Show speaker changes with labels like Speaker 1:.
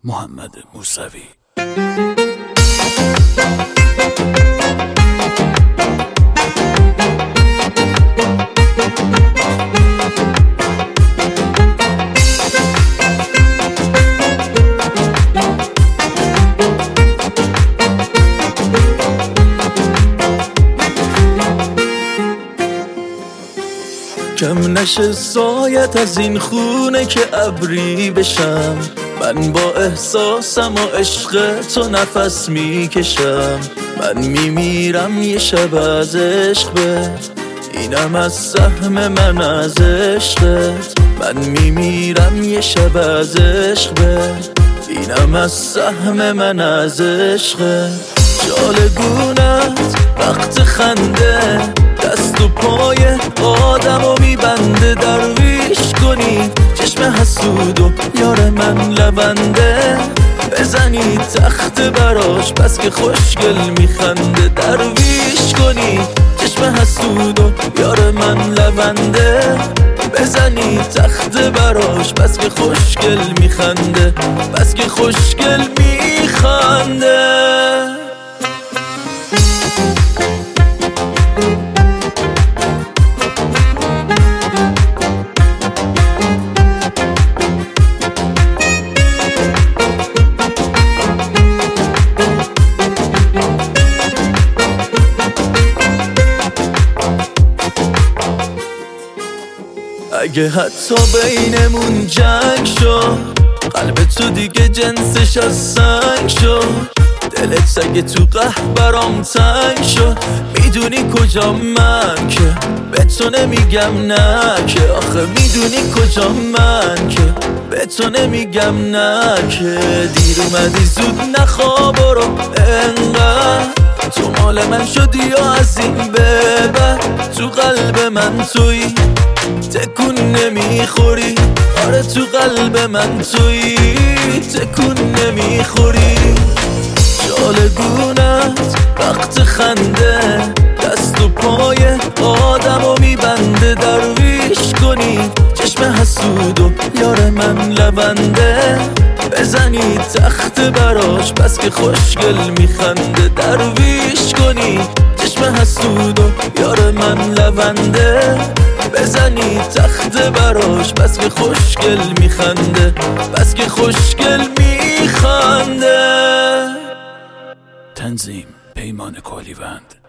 Speaker 1: محمد موسوی.
Speaker 2: کم نشه سایت از این خونه که ابری بشم، من با احساسم و عشق تو نفس میکشم. من میمیرم یه شب از عشق به، اینم از سهم من از عشقت. من میمیرم یه شب از عشق به، اینم از سهم من از عشقت. جالگونت وقت خنده دست و پای آدمو میبنده. درویش کنی چشم حسود و یار من لونده، بزنی تخت براش بس که خوشگل میخنده. درویش کنی چشم حسود و یار من لونده، بزنی تخت براش بس که خوشگل میخنده، بس که خوشگل میخنده. اگه حتی بینمون جنگ شد، قلب تو دیگه جنسش از سنگ شد. دلت سگه تو قهر برام تنگ شد. میدونی کجا من که به تو نمیگم نه که، آخه میدونی کجا من که به تو نمیگم نه که. دیر اومدی زود نخواب برو انقدر، تو مال من شدی و از این به بعد تو قلب من تویی، تکون نمیخوری. آره تو قلب من تویی، تکون نمیخوری. جالگونت وقت خنده دست و پای آدمو میبنده. درویش کنی چشم حسود و یار من لونده، بزنی تخت براش بس که خوشگل میخنده. درویش کنی چشم حسود و یار من لونده، بزنی تخت براش بس که خوشگل میخنده، بس که خوشگل میخنده.
Speaker 1: تنظیم پیمان کالیوند.